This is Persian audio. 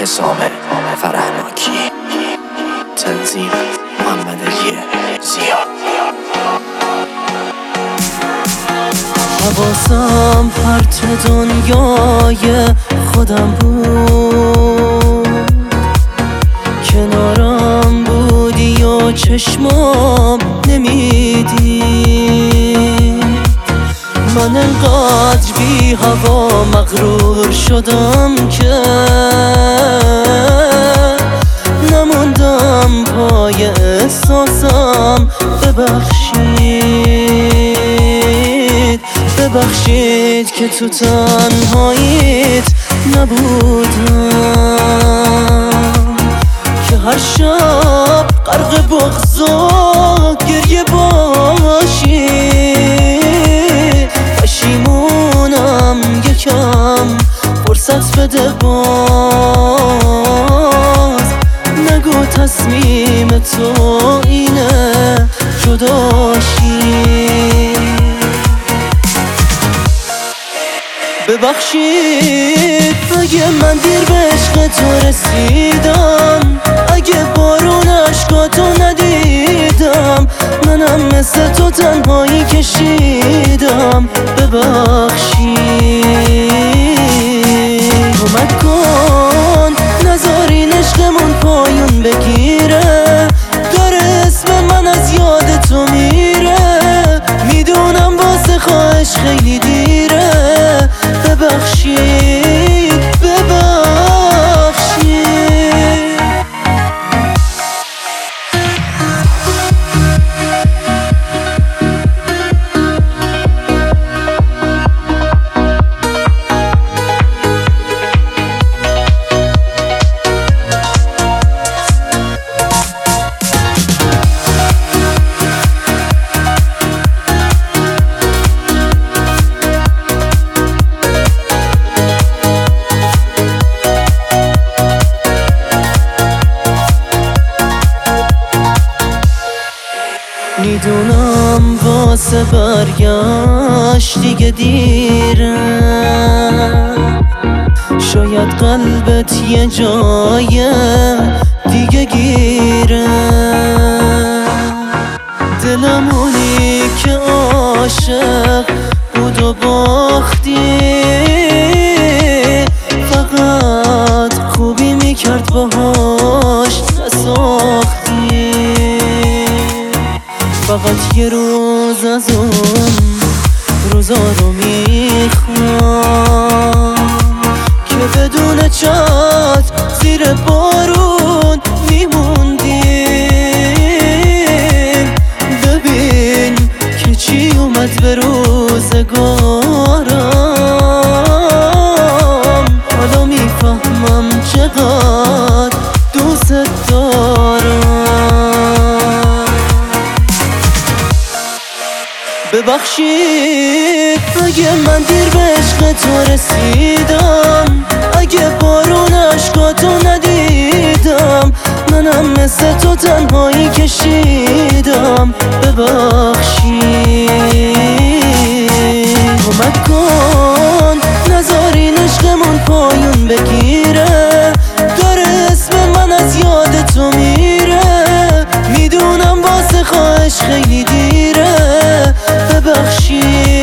حسام فرهناکی، تنظیم محمد علی زیاد. حواسم پرت دنیای خودم بود، کنارم بودی و چشمام نمیدید. من انقدر بی هوا مغرور شدم که نموندم پای احساسم. ببخشید که تو تنهاییت نبودم، که هر شب غرق بغض و گریه باشی. پشیمونم یکم فرصت بده، باز نگو تصمیم تو اینه جداشی. ببخشید اگه من دیر به عشق تو رسیدم، اگه بارون عشقاتو ندیدم، منم مثل تو تنهایی کشیدم. ببخشید کمک کن نذارین عشقمون پایون بگیره، داره اسم من از یاد تو میره. میدونم واسه خواهش خیلی دیره، ببخشید. میدونم واسه برگشت دیگه دیره، شاید قلبت یه جای دیگه گیره. دلمونی که عاشق بود و باختی، فقط خوبی میکرد باهاش نساختی. فقط یه روز از اون روزا رو میخوام که بدون چت زیر بارون میموندیم. ببین که چی اومد به روزگارم، حالا میفهمم چقدر دوست دارم. ببخشید اگه من دیر به عشق تو رسیدم، اگه بارون عشقاتو ندیدم، منم مثل تو تنهایی کشیدم. ببخشید کمک کن نذارین عشقمون پایون بگیره، داره اسم من از یاد تو میره. میدونم واسه خواهش خیلی دیره، ببخشید.